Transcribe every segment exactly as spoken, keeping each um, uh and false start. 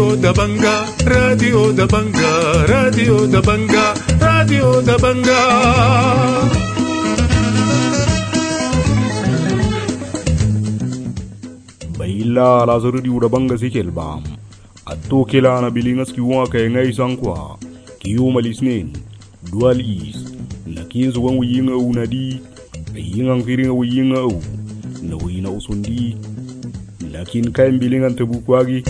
Radio Dabanga, Radio Dabanga, Radio Dabanga, Radio Dabanga. Baila la Radio Dabanga sikelbam. Atto kila na bilingas kiwa kay ngay sangkwa. Kiyo malisnin. Dual is. Nakin suwang wiyinga unadi. Yingang firinga wiyinga u. Na wiyina usundi. Lakin kain bilingan tebukwagi.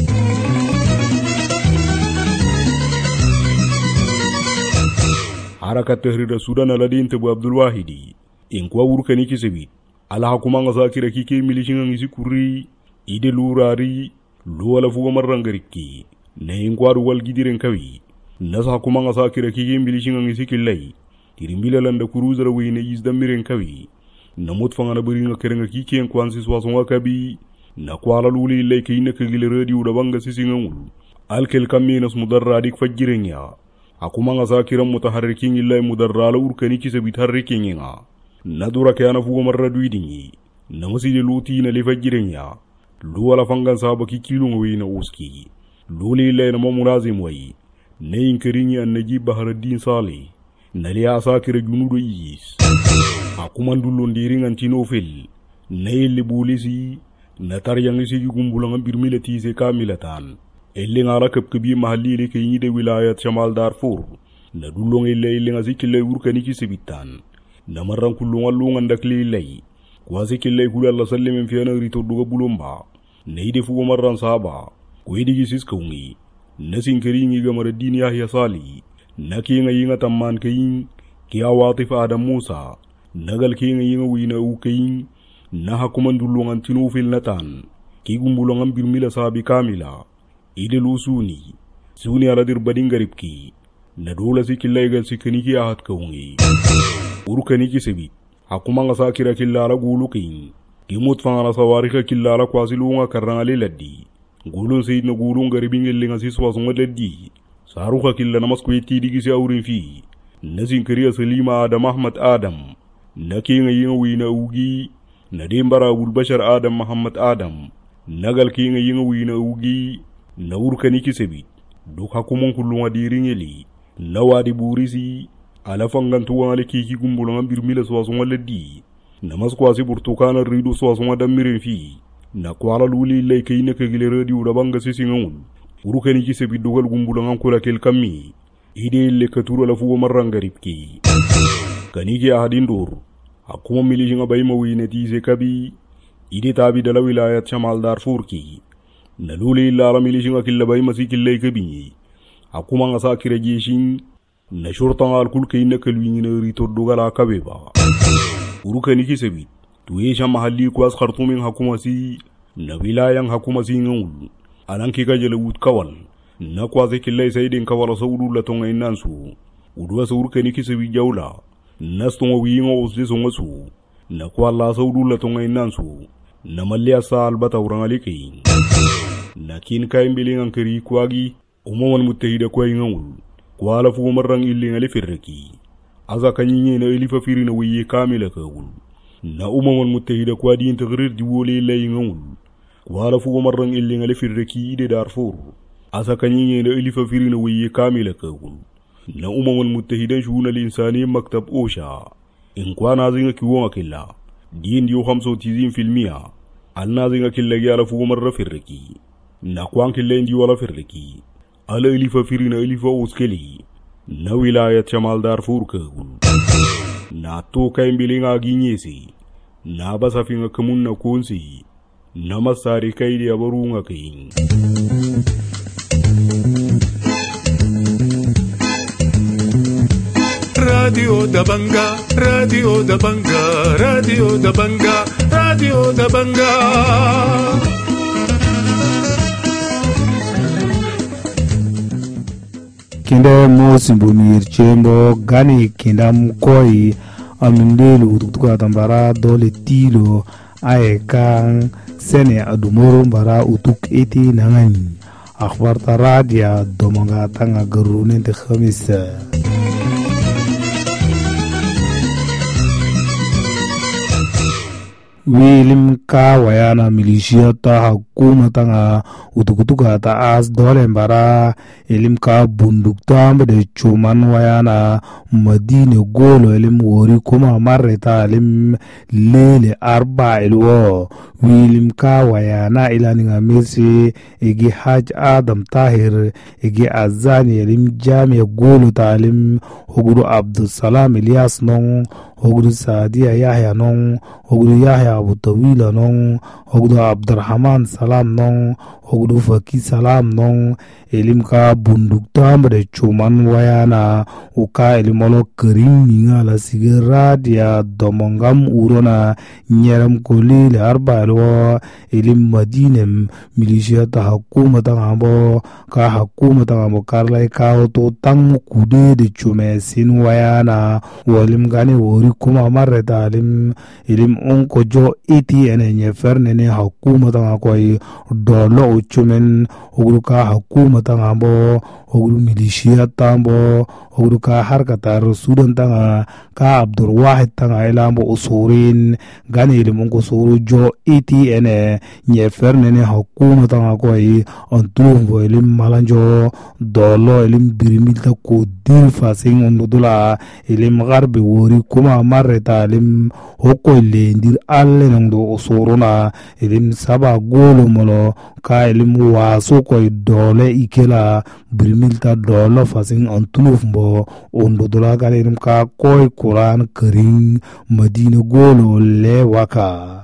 Harakat Tahrir Sudan aladin tebu Abdul Wahidi. Inkwa urukani kisebit. Ala hakumanga sakira kike milishinga ngisi kuri. Ide lurari. Luwala fuga marrangariki. Na inkwa ruwal gidiren kawi. Nasa hakumanga sakira kike milishinga ngisi kilai. Tirimbila landa kuruzara wina izdamiren kawi. Namut fangana biringa kerenga kike nkwansi swasonga kabi. Na kwala luli ilay kayina kagile radio Dabanga sisingangul. Alkel kaminas mudarradik fajirenya. Akumanga sakiram mutaharrikin illay mudarrala urkani kisabit harrikinga. Nadura kayana fuga marraduidingi. Namaside luti na lifajirenya. Luwala fangan saba kikilunga wina uski. Luli illay na mamunazim wayi. Nayin keringi an Najib Baharaddin Saleh. Naliya sakira junudo iyis. Akumandulo ndiringan tinofil. Nayin libulisi. Natar yang isi gumbulangan birmila tise kamilatan. Elling ala kapkabi mahalli le kayini de wilayat Shamal Darfur. Nadulong ille illing asikile urkani kisebitan. Namarang kulungan lungan dakli illay. Kwasi kille kula la sallim mfiana rito duga bulumba. Neide fugo marran saba. Kwedi kisis kaungi. Nasin keringi Gamaruddin Yahya Sali. Naki nga yinga tamman kayin. Kia Watif Adam Musa. Nagal kinga yinga wina u kayin. Na hakumandulungan tinufil natan. Kigumbulungan birmila sabi kamila. Ide lusuni. Suni aladir badingaripki. Nadola si kilaigal si kaniki ahat kaungi. Uru kaniki sebit. Hakumanga sakira kilala gulukin. Kimut fangala sawarika kilala kwasilunga karangale laddi. Gulun sayid na gulun garibingil linga siswasunga laddi. Saruka killa namaskwe digisi aurin fi. Nasin kariya Salima Adam Ahmad Adam. Nakinga yinga wina ugi. Nadimbara Abul Bashar Adam Muhammad Adam. Nagal kinga yinga wina ugi. Na urkani kisebit. Duk hakumon kulunga diringeli. Na wadi burisi. Ala fangantuwa ale kiki gumbulanga birmila swasunga laddi. Na maskwasi burtukana ridu swasunga damirin fi. Na kwala luli illay kayina kagile radio Dabanga sisingangul. Urukani kisebit dugal gumbulanga kula kel kami. Ide ille katuru ala fuwa marrangaripki. Kaniki ahadin dur. Hakuma milishinga bayma wina tise kabi. Ide tabi dala wilayat Shamal Darfur ki. Naluli illa ala milishinga killa bayma si killay kabi. Hakuma nga sakira jeshin. Na shurtanga alkul kayina kalwingina rito dugala kabeba. Urukani kisebit. Tuesha mahalli kwas khartumin hakuma si. Na wilayang hakuma si ngangul. Alanki kajala wut kawal. Na kwaze killay sayidin kawala saudu latonga inansu. Udwa sa urukani kisebit jawla. Nastonga wiyinga usde songa su. Na kwala saudu latonga inansu. Na malia sa albata urangaliki. Na kin kaimbilingan kari kwagi. Umaman mutahida kwa ingangul. Kwala fugo marrang illing alifirraki. Aza kanyinye na ilifafiri na wiye kamila kagul. Na umaman mutahida kwa di integrir diwole illa ingangul. Kwala fugo marrang illing alifirraki ide Darfur. Aza kanyinye na ilifafiri na wiye kamila kagul. Na umaman mutahidan shuhuna linsani maktab osha. Inkwa nazinga kiwonga killa. Dien diyo hamso tizin filmia. Al nazinga killa gyala fugo marra firraki. Na kwaan killa indi wala firraki. Ala ilifa firina ilifa uskeli. Na wilayat Shamal Darfur kagul. Na toka imbilinga ginyesi. Na basafinga kamun na konsi. Na masari kaidi abarunga kain. Radio Dabanga, Radio Dabanga, Radio Dabanga, Radio Dabanga. Kenda mosi bunir chembo gani kenda mkoi amindelu utukuka tambara dole tilo ae kang sene adumoro mbara utuk eti nangani akhbarta radia domonga tanga garunen te khamisa. wilim ka wayana milisia ta hakuma tanga utukutuka ta as dole mbara ilim ka bunduk tamba de chuman wayana madine golo ilim wori kuma marreta ilim lele arba ilwo wilim ka wayana ilani ngamisi igi haj adam tahir igi azani ilim jami golo ta ilim huguru abdussalam ilyas non huguru sadia yahya non huguru yahya abu tawila non huguru abdurrahman salam non huguru faki salam non ilim ka bunduk tambre chuman wayana uka ilimolo kerim ninga la sigera dia domongam urona nyeram kolile arbailo ilim madinem milisia ta hakuma ta ngambo ka hakuma ta ngambo karlai ka to tang kude de chume sin wayana walim gani wori kuma marreta ilim ilim onko jo iti ene nyeferne ne hakuma ta ngakoi dolo uchumen huguru ka hakuma ta ngambo huguru milisia tambo huguru ka harkatar sudan tanga ka abdur wahid tanga ilambo usurin gani ilim onko suru jo iti ene nyeferne ne hakuma ta ngakoi antulumbo ilim malanjo dolo ilim birimilta ko dir fasing ondudula ilim garbe wori kuma marreta ilim hoko lendir alle nangdo usuruna ilim saba golo molo ka ilim waso koy dole ikela birimilta dolo fasing antulumbo ondudula ka ilim ka koy Quran Karim Madina golo le waka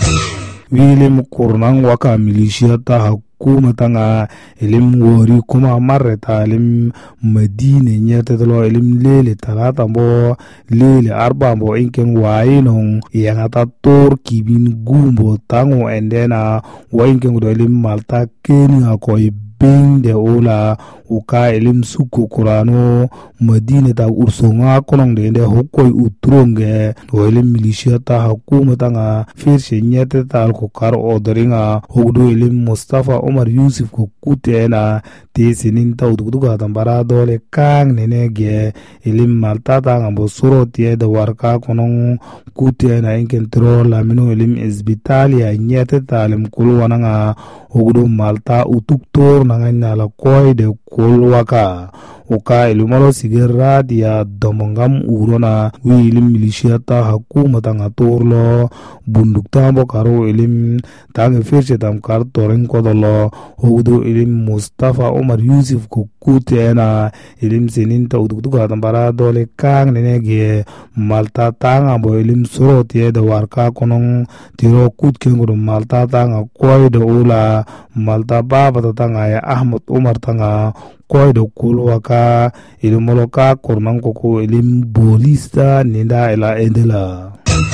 wilim Qur'an waka milisia ta hakuma tanga ilim wori kuma marreta ilim Madine nyete tolo ilim lele talata mbo lele arba mbo inken wainong yangata tor kibin gumbo tango endena wa inken do ilim malta keni akoy bing de ola uka ilim suku Qur'ano Madine ta ursonga konong de de hokoy utronge o ilim milisia ta hakuma tanga firshe nyete ta ko kar odringa hogdo ilim Mustafa Omar Yusuf ko kutena te sinin ta uduga tambara dole kang nenege ilim malta ta ngambo suroti de warka konong kutena inken tro lamino ilim isbitalia nyete ta ilim kulwananga hogdo malta utuktor nanganya la koy de kulwaka uka ilumalo sigera dia domongam urona wi ilim milisia ta hakuma tanga torlo bunduk tambo karo ilim tange firche tam kar toren kodolo hogdo ilim Mustafa Omar Yusuf ko kutena ilim sinin ta uduga tambara dole kang nenege malta tanga bo ilim suroti de warka konong tiro kutkengo malta tanga koy de ula malta baba tanga ya Ahmad Umar tanga koy do kulwaka ilim moloka kornan koko ilim bolista ninda ila endela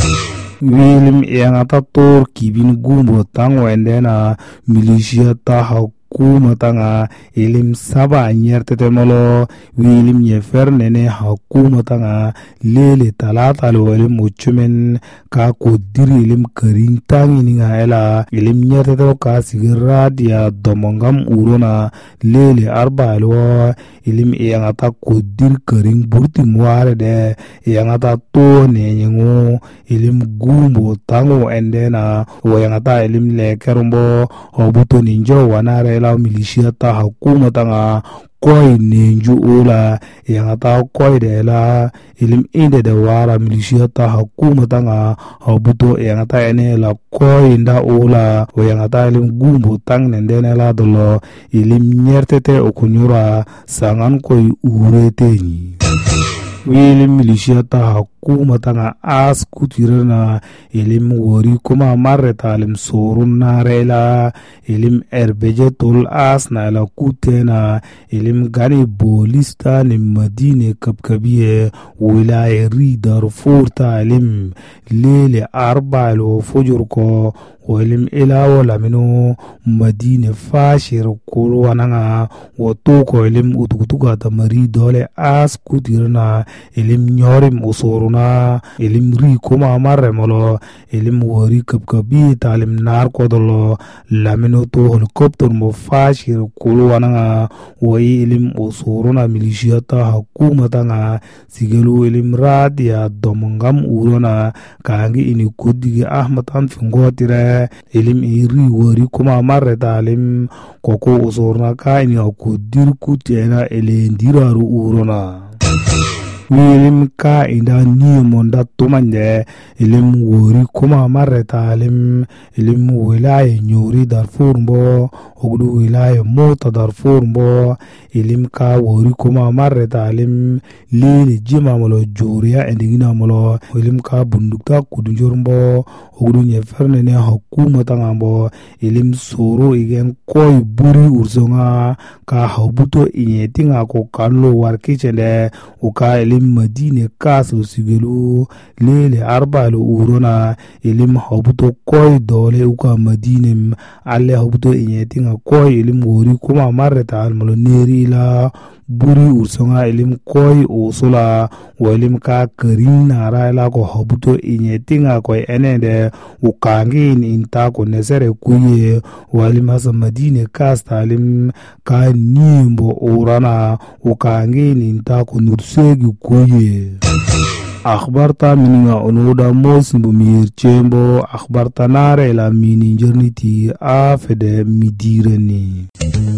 wilim yangata tor kibin gumbo tango endena milisia ta hakuma tanga ilim saba nyerte molo wilim yefer nene hakuma tanga lele talata lo ilim uchumen ka ko diri ilim karin tangi ninga ela ilim nyerte to ka sigira dia domongam urona lele arba lo ilim yangata ko dir karin burti mware de yangata to nenyengo ilim gumbo tango endena wo yangata ilim lekerumbo obuto ninjo wanare la milisia ta hakuma tanga koy ninju ula yangata koy de la ilim inde de wara milisia ta hakuma tanga obuto yangata ene la koy nda ula wo yangata ilim gumbo tang nendene la dolo ilim nyertete okunyura sangan koy ureteni wilim milisia ta hakuma tanga as kutirana ilim wori kuma marreta ilim sorun narela ilim erbeje tol as na la kutena ilim gani bolista ni Madine kapkabiye wilaya ridar furta ilim lele arba lo fujur ko ilim ila wala mino Madine fashir kulwananga wato ko ilim utukutuga ta mari dole as kutirana ilim nyorim usoruna na ilim ri kuma marre molo ilim wori kapkabi talim nar kodolo lamino to helicopter mo fashir kulu wananga woi ilim usuruna milishiyata hukumata nga sigelu ilim radia domongam urona kangi ini kudige ahmad anfingotire ilim iri wori kuma marre talim koko usurna ka ini akudir kutena elendiraru urona wilim ka inda ni monda tumanje ilim wori kuma marreta ilim ilim wilaya nyuri Darfur mbo ogdu wilaya mota Darfur mbo ilim ka wori kuma marreta ilim lili jima molo juriya endigina molo ilim ka bundukta kudunjur mbo ogdu nyeferne ne hukuma tanga mbo ilim soro igen koy buri ursonga ka habuto inyetinga ko kallo warkichende uka ilim madine kasu sigelu lele arbalo urona ilim habuto koy dole uka madine alle habuto inyetinga koy ilim wori kuma marreta almalo neri la buri ursonga ilim koy usula walim ka karin nara la ko habuto inyetinga koy enende ukangin inta ko nesere kuye walim hasa madine kasta ilim ka nimbo urana ukangin inta ko nursegi kuye akhbarta mininga onoda mos mbumir chembo akhbarta nare la mini jerniti a fede midireni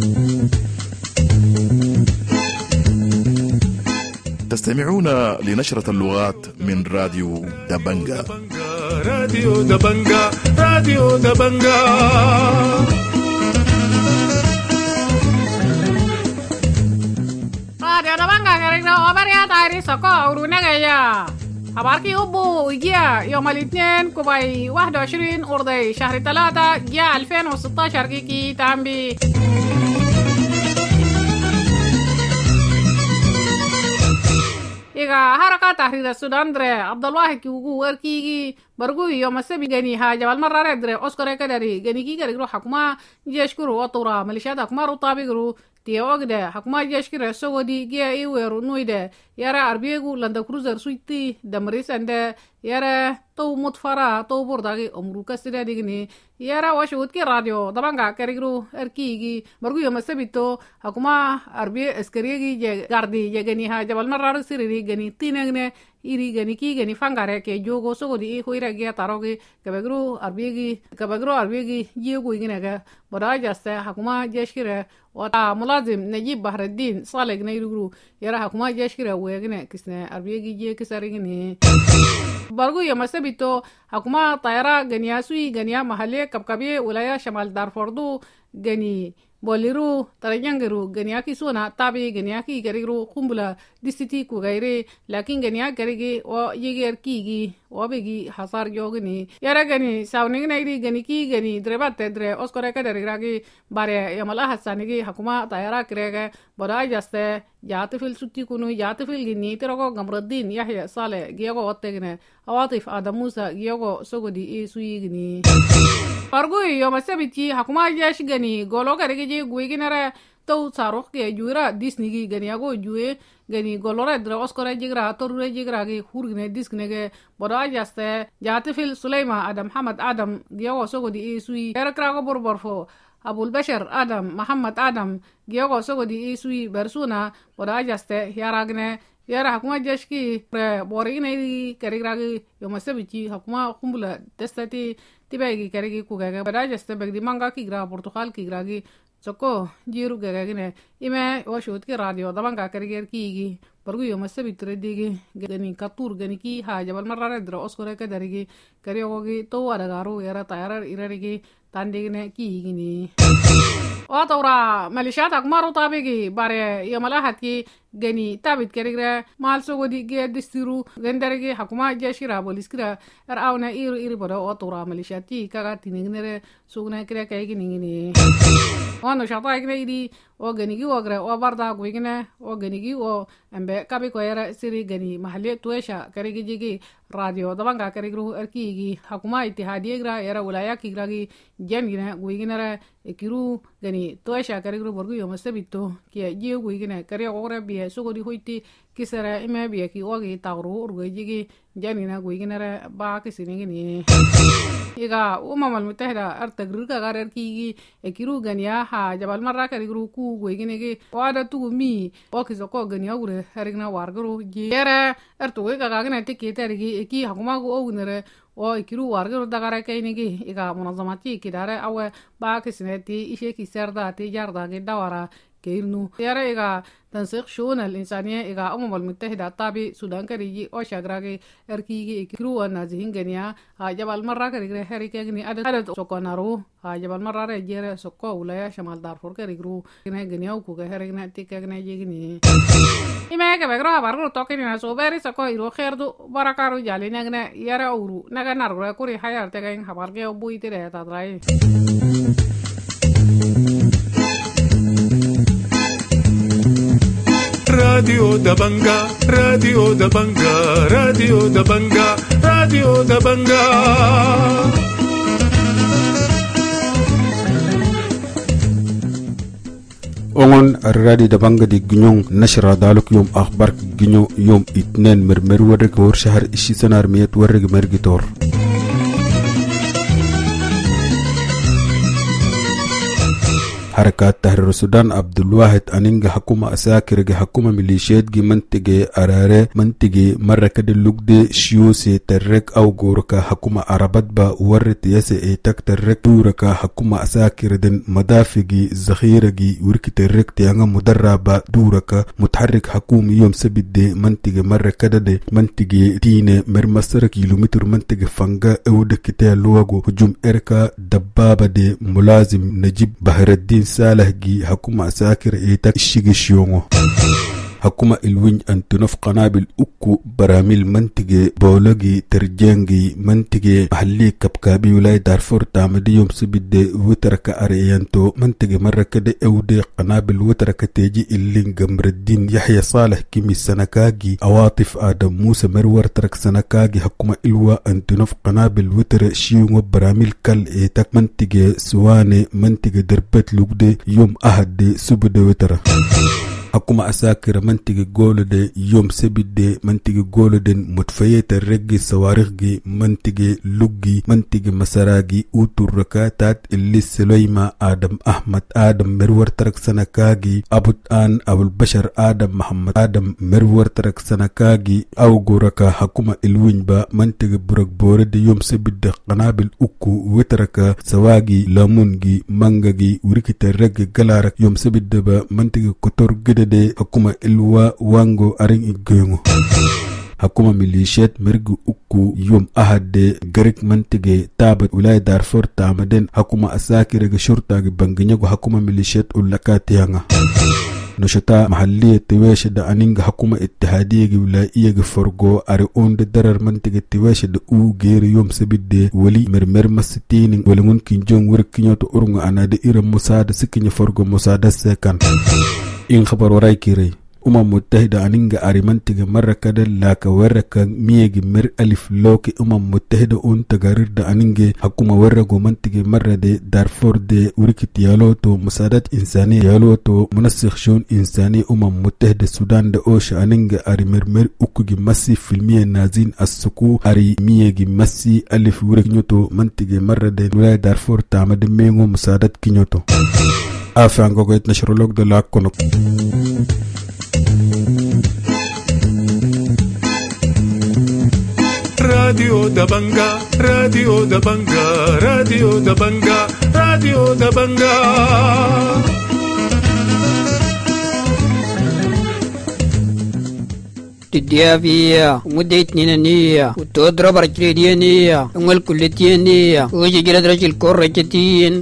تستمعون لنشرة اللغات من راديو دبنجا. راديو دبنجا راديو دبنجا راديو دبنجا كرينا أبريا تاري سكوا ورونجيا أباركي أبو إجيا يوم الاثنين كوباي واحد وعشرين أرضي شهر ثلاثة جاء ألفين وستة عشر كيكي تامبي iga haraka tahrir Sudan dre Abdullah ki ugu warki bargu yo masabi gani ha jabal marare dre oskore kadari gani ki gari ro hakuma jeshkuru watura malishada hakuma rutabi guru tiogde hakuma jeshkire sogodi gia iweru nuide yara arbiyegu landa cruiser suiti damrisande yara to mutfara to bordagi umru kasira digni yara washut ki radio dabanga karigru erkigi bargu yo masabito hakuma arbiye askariyegi je gardi je gani ha jabal marare siriri gani tinagne iri gani ki gani fangare ke jogo sogodi hoira gia tarogi kabagru arbiyegi kabagru arbiyegi jego ignega boda jaste hakuma jeshkire wata mulazim najib bahreddin saleg nayrugru yara hakuma jeshkire wegne kisne arbiyegi je kisarigni bargu yo masabito hakuma tayara ganiya sui ganiya mahalle kabkabe wilaya shamal darfordu gani boliru tarajangiru ganiya ki sona tabi ganiya ki gariru kumbula disiti ku gaire lakin ganiya garigi o yeger kigi o begi hasar jogni yara gani sawning nairi gani ki gani drebate dre oskore ka darigi bare yamala hasanigi hakuma tayara krege boda jaste jatifil sutti kunu jatifil gini teroko gamruddin yahya sale giyago ottegne awatif adamusa giyago sogodi e suyigni pargu yo masabiti hakuma jash gani golo garigi je guiginara to sarok ke jura disnigi gani ago juwe gani golore dre oskore jigra torure jigra gi hurgne disknege boda jaste jatifil suleyma adam hamad adam giyago sogodi e suyi erakrago borborfo abul bashar adam muhammad adam giyago sogodi e suyi bersuna boda jaste yaragne yara hakuma jashki pre borine karigragi yo masabiti hakuma kumbula testati tibegi karigi kugaga boda jaste begdi manga ki gra portugal ki gragi soko jiru gagagine ime washut ki radio dabanga kariger kigi bargu yo masabit redigi gani katur gani ki ha jabal marare dro oskore ka darigi kariyogi to waragaru yara tayar irarigi tandigine kigi ni watora malishat akmaru tabigi bare yo malahat ki gani tabit karigra mal sogodi ge distiru gendarigi hakuma jashira boliskira ar awna iru iri bodo watora malishati kaga tinignere sugna kire kaygi ningini wano shata ikne iri o ganigi o gra o barda guigine o ganigi o embe kabi ko yara siri gani mahalle tuesha karigi jigi radio dabanga karigru erkigi hakuma ittihadiye gra yara wilaya ki gragi jengine guigine ekiru gani tuesha karigru borgu yo masabito ki jiyo guigine kari o gra bi ne sugo di hoiti kisere ime biya ki ogi tagru urgo jigi jani na go iginere ba kisini gini iga umam al mutahida artagru ka garer ki ekiru ganiya ha jabal marra ka rigru ku go igine ge wada tu mi o kiso ko ganiya gure harigna wargru ji yere artu ga ga gane tiki terigi ki hakuma go ogunere o ikiru wargru dagara kainigi iga munazamati kidare awe ba kisneti ishe ki serda ti jarda ge dawara كيرنو يارا إيغا تنسيق شؤون الإنسانية إيغا أمم المتحدة طابي سودان كريجي أو شاكراكي إركيجي إكرو النازحين غنيا جبال مرة كريجري هريكي غني عدد سكونارو جبال مرة رجيري سكو ولايا شمال دارفور كريجرو غني غنيا وكوكي هريكي تيكي غني جيغني إما يكا بكرو هبارو توكيني ناسو باري سكو إيرو خيردو باراكارو جالي نغني يارا أورو نغا نارغو كوري حيار تيكي هباركي وبوي تيري تادراي Radio Dabanga, Radio Dabanga, Radio Dabanga, Radio Dabanga. أون الرادي دبانغ دي جنون نشر دالك يوم أخبار جنون يوم اثنين مرمر ورق ور شهر إشي سنار ميت ورق مرقتور حركات تحرير السودان عبد الواحد أنينغ حكومة أساكر حكومة ميليشيات جي منطقة أرارة منطقة مرة كده لوكدي شيوسي ترك أو غوركا حكومة عربات با ورت يسي ايتاك ترك دوركا حكومة أساكر دن مدافقي زخيرجي ورك ترك تيانغ مدربة دوركا متحرك حكومي يوم سبت دي منطقة مرة كده دي منطقة تينة مرمسر كيلومتر منطقة فانغا اودك كتايا لوغو هجوم إركا دبابة دي ملازم نجيب بحر الدين ساله جي حكومة ساكر ايتاك الشيغي شيونغو حكومة الوين انتنف قنابل اكو براميل منطقة بولوغي ترجانجي منطقة محلي كبكابي ولاي دارفور تامدي يوم سبيد وتركا اريانتو منطقة مرة كده اودي قنابل وتركا تيجي اللين قمر الدين يحيى صالح كيمي سنكاجي عواطف آدم موسى مرور ترك سنكاجي حكومة الوا انتنف قنابل وتر شيونغو براميل كال ايتاك منطقة سواني منطقة دربت لوكدي يوم اهد سبيد وتر حكومة أساكر منطقة جولد يوم سبيد منطقة جولد متفية الرجي سوارغي منطقة لوجي منطقة مساراجي أوتور ركاتات اللي سليمة آدم أحمد آدم مرور ترك سنكاجي أبو آن أبو البشر آدم محمد آدم مرور ترك سنكاجي أو جوركا حكومة الوينبا منطقة برك بورد يوم سبيد قنابل أكو وتركا سواجي لامونجي مانجاجي وركت الرجي جلارك يوم سبيد با منطقة كتور de hakuma ilwa wango aring igengo hakuma milishiyat mirgu uku yom ahade garik mantige tabat wilaya darfur tamaden hakuma asakir ga shurta ga banginyago hakuma milishiyat ulakati hanga نشطاء محلية تواشد دا أنينغ حكومة اتحادية ولاية فرقو أريون دا درر منطقة تواشد أو غير يوم سبيد دي ولي مرمر مستين ولمون كنجون وركنيو تو أرنغ أنا دا إيرم مساعدة سكني فرقو مساعدة سيكان إن خبر وراي كيري أمم متحدة أنينغ أري منطقة مرة كده لاكا ورقا ميجي مر ألف لوكي أمم متحدة أون تغارير دا أنينغ حكومة ورقو منطقة مرة دي دارفور دي وركت يالوتو مساعدات إنسانية يالوتو منسخ شون إنساني أمم متحدة السودان دا أوش أنينغ أري مرمر أكوغي مسي في المية نازين السكو أري ميجي مسي ألف ورق نيوتو منطقة مرة دي ولاية دارفور تعمد ميغو مساعدات كنيوتو آفان غوغيت نشرولوك دا لاكونوك Radio Dabanga, Radio Dabanga, Radio Dabanga, Radio Dabanga. تديافية ومديتني نية وتضرب رجلي نية ومال كلتي نية ويجي جلد رجل كورجتين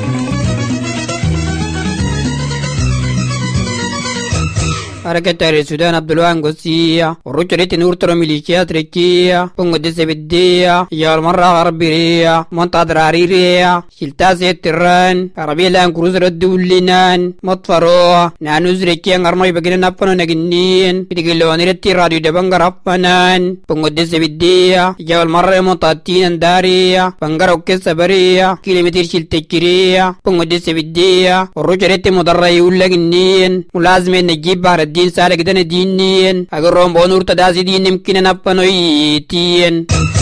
حركة السودان عبد الوهاب قصية ورجلت نور ترى ميليشيات ركية ونقدس بدية يا المرة غربية منطقة درارية شلتاسية تران عربية لان كروز ردو لنان مطفروها نانوز ركية غرمي بقينا نبنو نجنين بتقلون رتي راديو دبنغ ربنان ونقدس بدية يا المرة منطقة تين دارية بنغرو كسة برية كيلومتر شلتكرية ونقدس بدية ورجلت مضرة يقول لجنين ولازم نجيب بارد الدين سالك دن دينين أقرهم بونور تداسي دين يمكن نبنويتين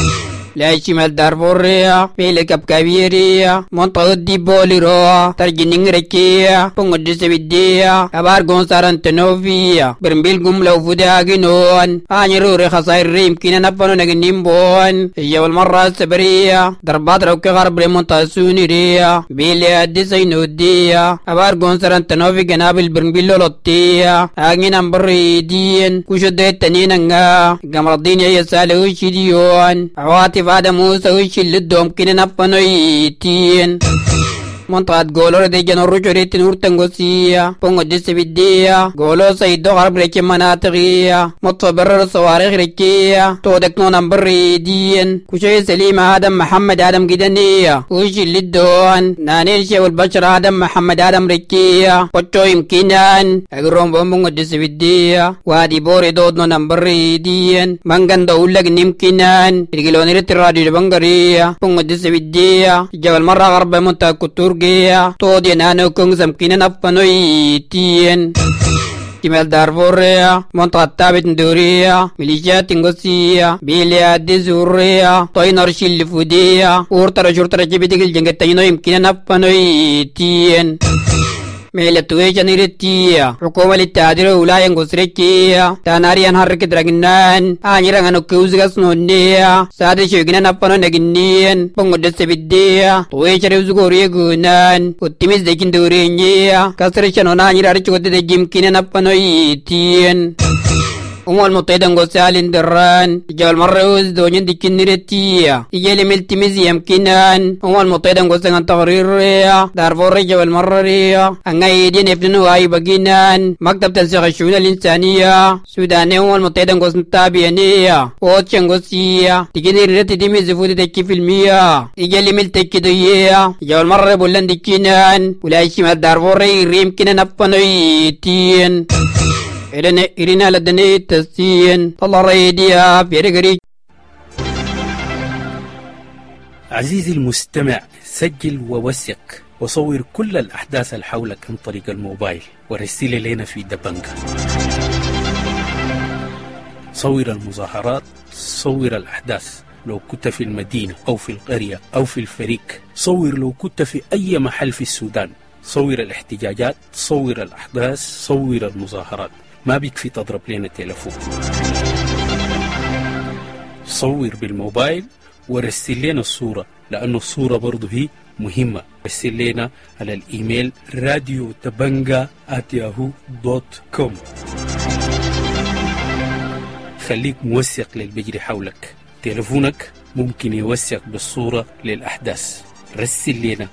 لا شمال دارفوريا ميلك بكابيريا منطقة دي بوليرو ترجنين ركيا بونغدس بديا أبار غونساران تنوفيا برمبيل قملو فداغنون آنيرو رخصاير ريم كينا نبانو نغنين بون يجاو المرة السبرية دربات روكي غرب لمنطقة سونيريا بيلي أدسي نوديا أبار غونساران تنوفي جنابل برمبيل لولوتيا آغين أمبريدين كوشو ديت تنيننغا غمردين يسالو شديون عواتي فادا موسى وشل الدوم كنا نبنويتين منطقة غولو دي جنو رجوريت نور تنغوسية بونغو ديس بدية غولو سيدو غرب ريكي مناطقية مطفى برر صواريخ ريكية تودك نو نمبر ريدين كوشي سليم آدم محمد آدم جدنية وشل الدوان نانين شي والبشر آدم محمد آدم ريكية وچو يمكنان اگروم بونغو ديس بدية وادي بوري دود نو نمبر ريدين منغن دولك نمكنان رجلوني رترادي بانغرية بونغو ديس بدية جوال مرة غرب منطقة كتور Gea todo enano con zamkina na panoitien Kimel Darvorea Montatabit Nduria Milicia Tingosia Bilia Dezurea Toinor Shilifudia Urtara Jurtara Jibitil Jengetano Imkina na panoitien ميلا تويجا نيرتيا حكومة للتعديل ولاية غسريكيا تاناريان حركة رغنان آنيران انو كوزغس نونيا سادة شوغنا نبانو نغنين بونغو دس بديا تويجا ريوزغوريا غنان وطميز ديكين دورينيا كسرشانو نانيرا ريشوكت دي جيمكين نبانو يتين أمو المطيدة نغسالين دران جوال مرة دونين ديكين نيرتيا يجيلي ملتميز يمكنان أمو المطيدة نغسالين تغريريا دارفور جوال مرة ريا أنغايدين ابنو هاي بغينان مكتب تنسيق الشؤون الإنسانية سوداني أمو المطيدة نغسالين تابيانية ووتش نغسيا ديكين نيرتي ديمي زفودي تكي في المية يجيلي ملتكي دويا جوال مرة بولان ديكينان ولا شمال دارفور ريم كنا نبانو يتين إلنا إرنا لدني تسين الله ريديا بيرغري. عزيزي المستمع سجل ووثق وصور كل الأحداث اللي حولك عن طريق الموبايل ورسل لنا في دبنجا. صور المظاهرات، صور الأحداث لو كنت في المدينة أو في القرية أو في الفريق، صور لو كنت في أي محل في السودان، صور الاحتجاجات، صور الأحداث، صور المظاهرات. ما بيكفي تضرب لنا التليفون، صور بالموبايل ورسل لنا الصورة، لأنه الصورة برضو هي مهمة. رسل لنا على الإيميل راديو دبنجا آت ياهو دوت كوم. خليك موثق للبجري حولك، تليفونك ممكن يوثق بالصورة للأحداث. رسل لنا.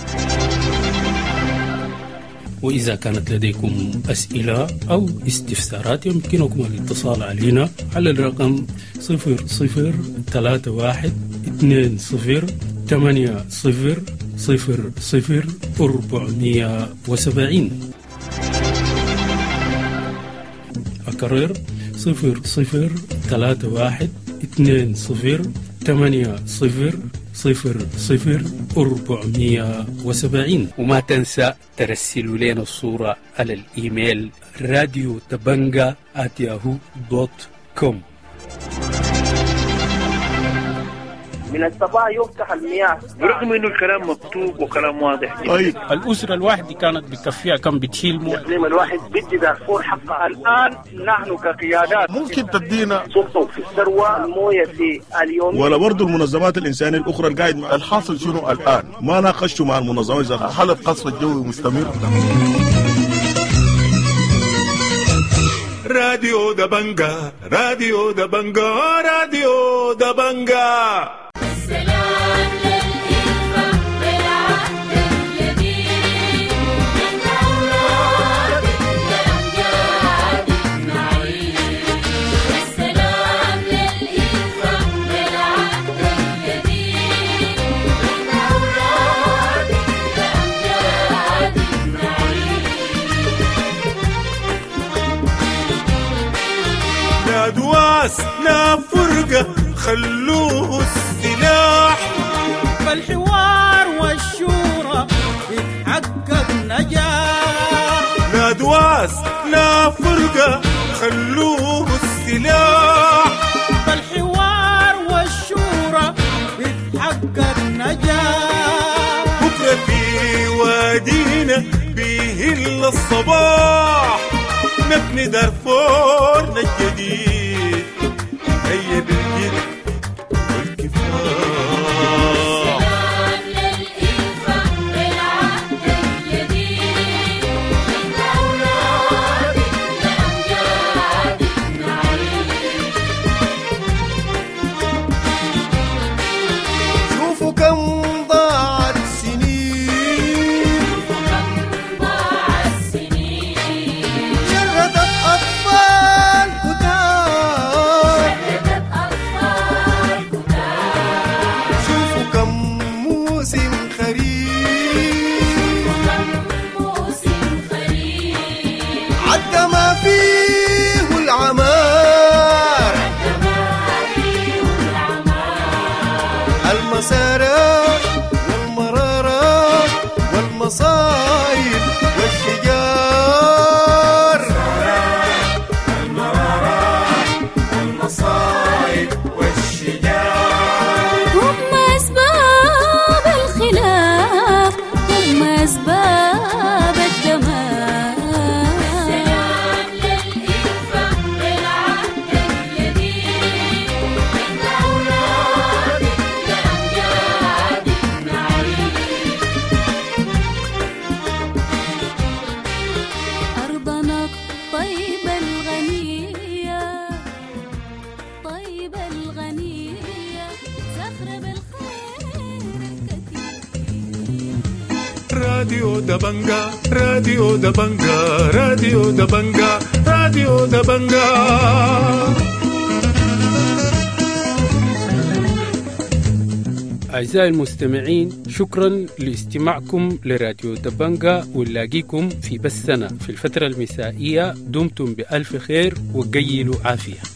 وإذا كانت لديكم أسئلة أو استفسارات يمكنكم الاتصال علينا على الرقم صفر صفر ثلاثة واحد اثنين صفر ثمانية صفر صفر صفر أربعمية وسبعين. أكرر صفر صفر ثلاثة واحد اثنين صفر ثمانية صفر صفر صفر أربعمية وسبعين. وما تنسى ترسل لنا الصورة على الإيميل راديو دبنجا آت ياهو دوت كوم. من الصباح يفتح المياه برغم انه الكلام مكتوب وكلام واضح. طيب الأسرة الواحدة كانت بكفيها كم بتشيل مويه؟ تقريبا الواحد بدي دارفور حقها. الآن نحن كقيادات ممكن تدينا سلطة في الثروة المويه في اليوم، ولا برضو المنظمات الإنسانية الأخرى القاعد مع الحاصل شنو الآن؟ ما ناقشتوا مع المنظمات إذا هل القصف الجوي مستمر؟ راديو دبنجا راديو دبنجا راديو دبنجا. السلام للإلفة بالعهد الجديد، من أولادك لأمجادك نعيش. السلام للإلفة بالعهد الجديد، من أولادك لأمجادك نعيش. لا دواس لا فرقة خلوه السلاح، بالحوار والشورى يتحقق نجاح. لا دواس لا فرقة السلاح. بالحوار والشورى بتحقق نجاح. بكرة في وادينا بيهل الصباح، نبني دارفورنا الجديد هيا بالجد والكفاح. المسارات والمرارات والمصايب والشجار. المرارات والمصايب والشجار هم أسباب الخلاف، هم أسباب الدمار. السلام للإلفة بالعهد الجديد، من أولادي لأمجادي نعيش. أرضنا الطيبة الغنية، طيبة الغنية، زخر بالخير كتير. راديو دبنجا راديو دبنجا راديو دبنجا راديو دبنجا. أعزائي المستمعين، شكرا لاستماعكم لراديو دبنجا، ونلاقيكم في بثنا في الفترة المسائية. دمتم بألف خير وقيلوا عافية.